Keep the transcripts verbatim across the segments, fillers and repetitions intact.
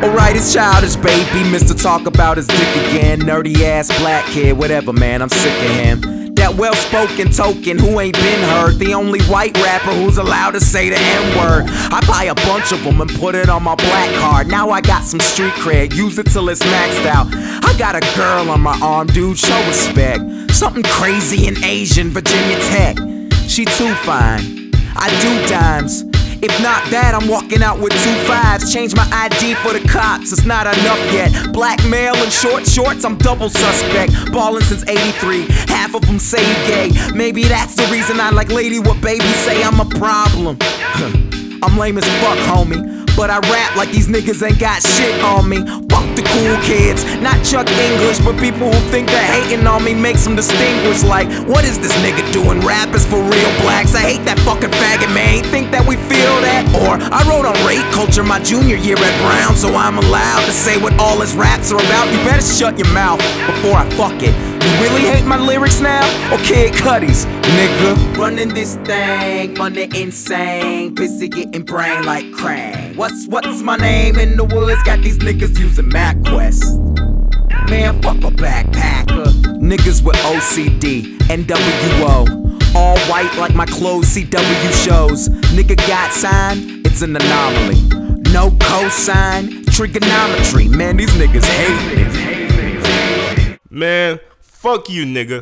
alright, it's childish, baby. Mister Talk about his dick again. Nerdy ass black kid, whatever, man, I'm sick of him. That well-spoken token who ain't been heard. The only white rapper who's allowed to say the N-word. I buy a bunch of them and put it on my black card. Now I got some street cred, use it till it's maxed out. I got a girl on my arm, dude, show respect. Something crazy in Asian, Virginia Tech. She too fine, I do dimes. If not that, I'm walking out with two fives. Change my I D for the cops, it's not enough yet. Black male in short shorts, I'm double suspect. Ballin' since eighty-three, half of them say gay. Maybe that's the reason I like lady what baby say I'm a problem. I'm lame as fuck, homie, but I rap like these niggas ain't got shit on me. Fuck the cool kids, not Chuck English, but people who think that hating on me makes them distinguished. Like, what is this nigga doing? Rap is for real blacks. I hate that fucking faggot, man. Think that we feel that? Or I wrote on rape culture my junior year at Brown, so I'm allowed to say what all his raps are about. You better shut your mouth before I fuck it. You really hate my lyrics now? Or Kid Cudi's, nigga? Running this thing, money insane, busy getting brain like Krang. What's what's my name in the woods? Got these niggas using MapQuest. Man, fuck a backpacker. Niggas with O C D, N W O, all white like my clothes C W shows. Nigga got signed, it's an anomaly. No cosign, trigonometry. Man, these niggas hate me. Man, fuck you, nigga.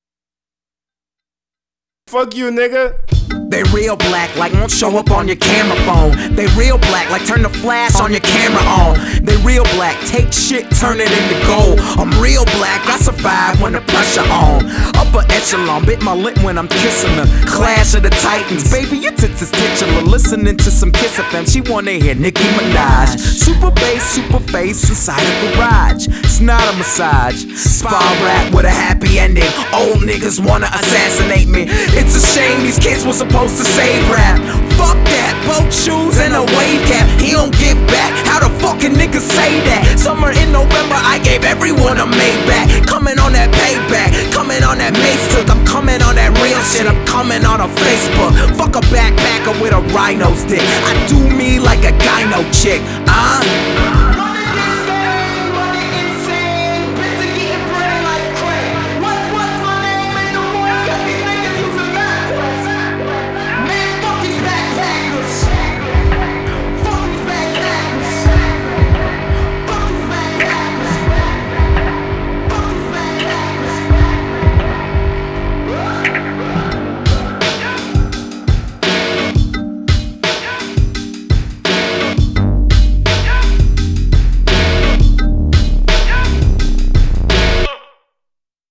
Fuck you, nigga. They real black like won't show up on your camera phone. They real black like turn the flash on your camera on. They real black, take shit, turn it into gold. I'm real black, I survive when the pressure on. Upper echelon, bit my lip when I'm kissing her. Clash of the Titans, baby your tits is titular. Listening to some Kiss F M, she wanna hear Nicki Minaj. Super bass, super face inside a garage. It's not a massage, spa rap with a happy ending. Old niggas wanna assassinate me. It's a shame these kids were supposed to save rap. Fuck that, boat shoes and a wave cap. He don't give back, how the fucking niggas say that? Summer in November, I gave everyone a Maybach. Coming on that payback, coming on that Mace took. I'm coming on that real shit, I'm coming on a Facebook. Fuck a backpacker with a rhino's dick. I do me like a gyno chick, uh